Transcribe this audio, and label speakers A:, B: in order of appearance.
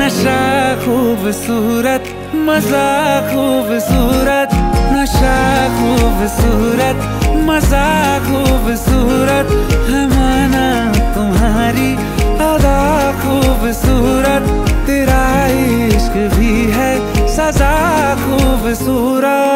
A: नशा खूबसूरत, मजा खूबसूरत, नशा खूबसूरत, मजा खूबसूरत है, माना तुम्हारी अदा खूबसूरत, तेरा इश्क भी है सजा खूबसूरत।